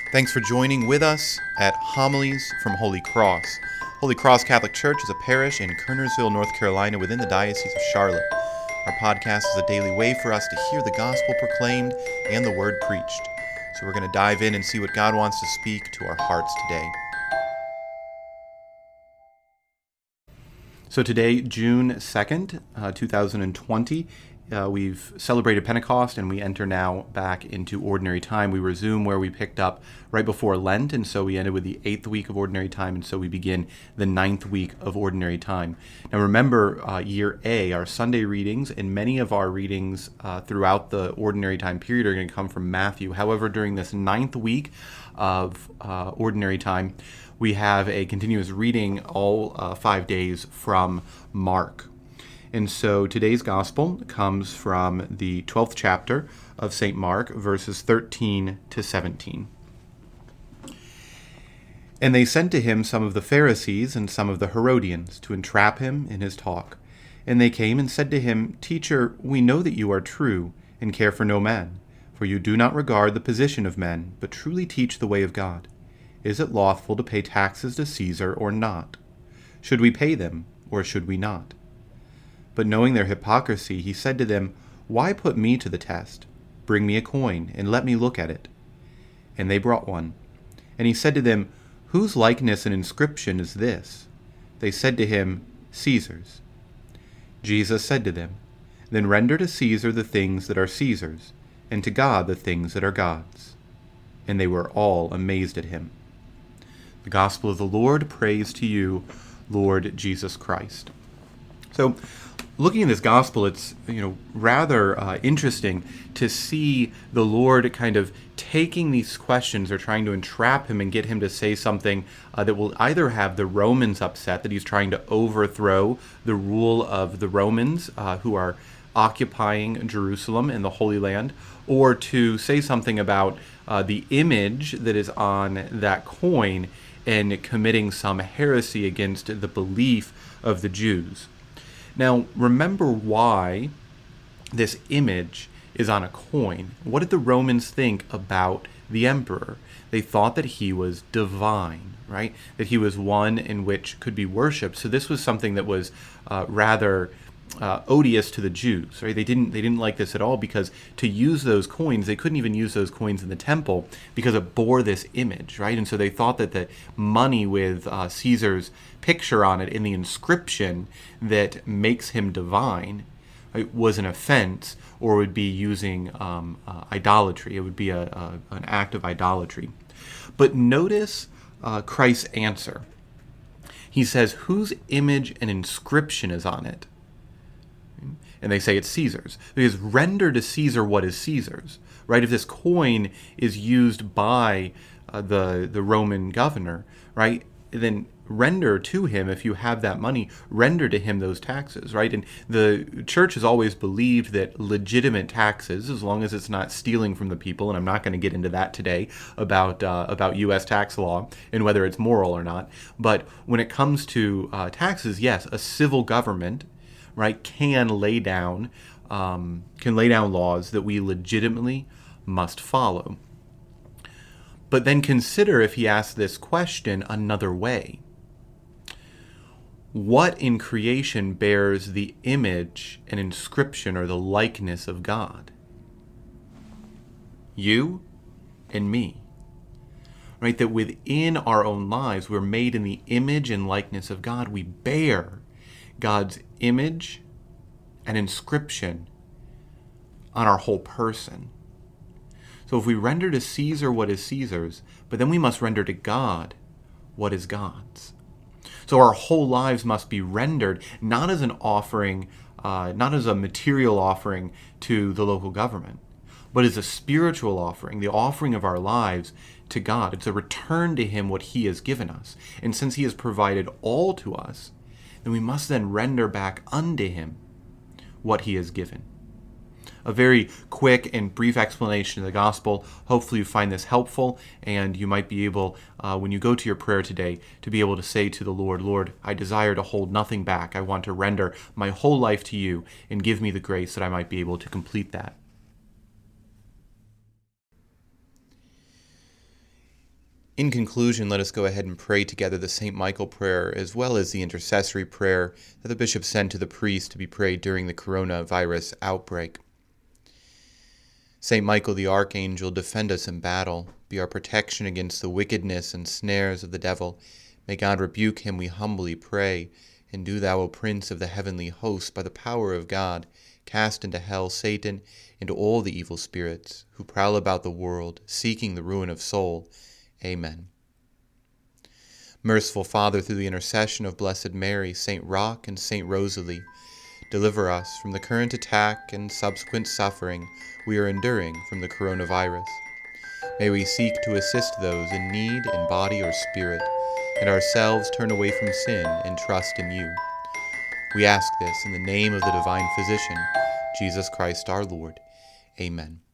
Thanks for joining with us at Homilies from Holy Cross. Holy Cross Catholic Church is a parish in Kernersville, North Carolina, within the Diocese of Charlotte. Our podcast is a daily way for us to hear the gospel proclaimed and the word preached. So we're going to dive in and see what God wants to speak to our hearts today. So today, June 2nd, 2020, we've celebrated Pentecost and we enter now back into Ordinary Time. We resume where we picked up right before Lent, and so we ended with the 8th week of Ordinary Time, and so we begin the 9th week of Ordinary Time. Now remember, Year A, our Sunday readings, and many of our readings throughout the Ordinary Time period are going to come from Matthew. However, during this 9th week of Ordinary Time, we have a continuous reading all 5 days from Mark. And so today's gospel comes from the 12th chapter of St. Mark, verses 13 to 17. And they sent to him some of the Pharisees and some of the Herodians to entrap him in his talk. And they came and said to him, "Teacher, we know that you are true and care for no man, for you do not regard the position of men, but truly teach the way of God. Is it lawful to pay taxes to Caesar or not? Should we pay them, or should we not?" But knowing their hypocrisy, he said to them, "Why put me to the test? Bring me a coin, and let me look at it." And they brought one. And he said to them, "Whose likeness and inscription is this?" They said to him, "Caesar's." Jesus said to them, "Then render to Caesar the things that are Caesar's, and to God the things that are God's." And they were all amazed at him. The Gospel of the Lord. Praise to you, Lord Jesus Christ. So, looking at this gospel, it's rather interesting to see the Lord kind of taking these questions or trying to entrap him and get him to say something that will either have the Romans upset, that he's trying to overthrow the rule of the Romans who are occupying Jerusalem and the Holy Land, or to say something about the image that is on that coin and committing some heresy against the belief of the Jews. Now, remember why this image is on a coin. What did the Romans think about the emperor? They thought that he was divine, right? That he was one in which could be worshipped. So this was something that was rather odious to the Jews, right? They didn't like this at all, because to use those coins, they couldn't even use those coins in the temple because it bore this image, right? And so they thought that the money with Caesar's picture on it in the inscription that makes him divine, right, was an offense, or would be using idolatry. It would be an act of idolatry. But notice Christ's answer. He says, "Whose image and inscription is on it?" And they say it's Caesar's. Because render to Caesar what is Caesar's, right? If this coin is used by the Roman governor, right, then render to him, if you have that money, render to him those taxes, right? And the church has always believed that legitimate taxes, as long as it's not stealing from the people, and I'm not going to get into that today about U.S. tax law and whether it's moral or not, but when it comes to taxes, yes, a civil government, right, can lay down laws that we legitimately must follow. But then consider if he asks this question another way. What in creation bears the image and inscription or the likeness of God? You and me. Right? That within our own lives, we're made in the image and likeness of God. We bear God's image and inscription on our whole person. So if we render to Caesar what is Caesar's, but then we must render to God what is God's. So our whole lives must be rendered not as an offering, not as a material offering to the local government, but as a spiritual offering, the offering of our lives to God. It's a return to him what he has given us. And since he has provided all to us, then we must then render back unto him what he has given. A very quick and brief explanation of the gospel. Hopefully you find this helpful, and you might be able, when you go to your prayer today, to be able to say to the Lord, "Lord, I desire to hold nothing back. I want to render my whole life to you, and give me the grace that I might be able to complete that." In conclusion, let us go ahead and pray together the St. Michael prayer, as well as the intercessory prayer that the bishop sent to the priest to be prayed during the coronavirus outbreak. St. Michael the Archangel, defend us in battle. Be our protection against the wickedness and snares of the devil. May God rebuke him, we humbly pray. And do thou, O Prince of the heavenly host, by the power of God, cast into hell Satan and all the evil spirits who prowl about the world, seeking the ruin of soul. Amen. Merciful Father, through the intercession of Blessed Mary, Saint Roch, and Saint Rosalie, deliver us from the current attack and subsequent suffering we are enduring from the coronavirus. May we seek to assist those in need in body or spirit, and ourselves turn away from sin and trust in you. We ask this in the name of the Divine Physician, Jesus Christ our Lord. Amen.